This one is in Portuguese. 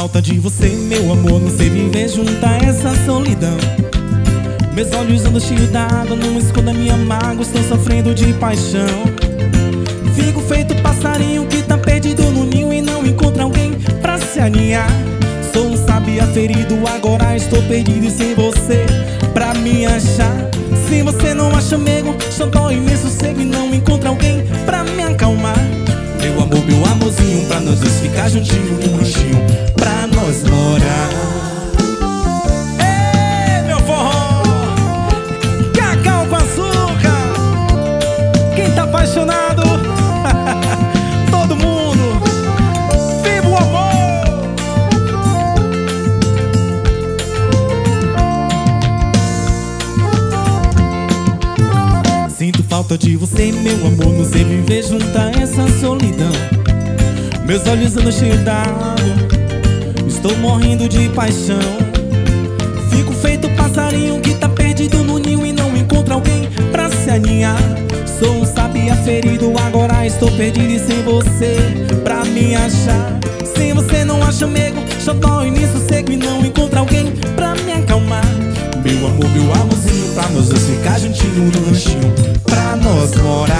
falta de você, meu amor, não sei viver junto a essa solidão. Meus olhos andam cheios d'água, não escondo a minha mágoa, estou sofrendo de paixão. Fico feito passarinho que tá perdido no ninho e não encontra alguém pra se aninhar. Sou um sabiá ferido, agora estou perdido e sem você pra me achar. Se você não acha amigo, só dói nesse sossego e não encontra alguém pra me acalmar. Meu amor, meu amorzinho, pra nós dois ficar juntinho num ranchinho pra nós morar. Ei, meu forró, cacau com açúcar. Quem tá apaixonado, todo mundo, viva o amor. Sinto falta de você, meu amor, não sei viver junto a essa solidão. Meus olhos andam cheios d'água, estou morrendo de paixão. Fico feito passarinho que tá perdido no ninho e não encontra alguém pra se aninhar. Sou um sabiá ferido, agora estou perdido e sem você pra me achar. Se você não acha amigo, só dói nisso seco e não encontra alguém pra me acalmar. Meu amor, meu amorzinho, pra nós dois ficar juntinho no ranchinho pra nós morar.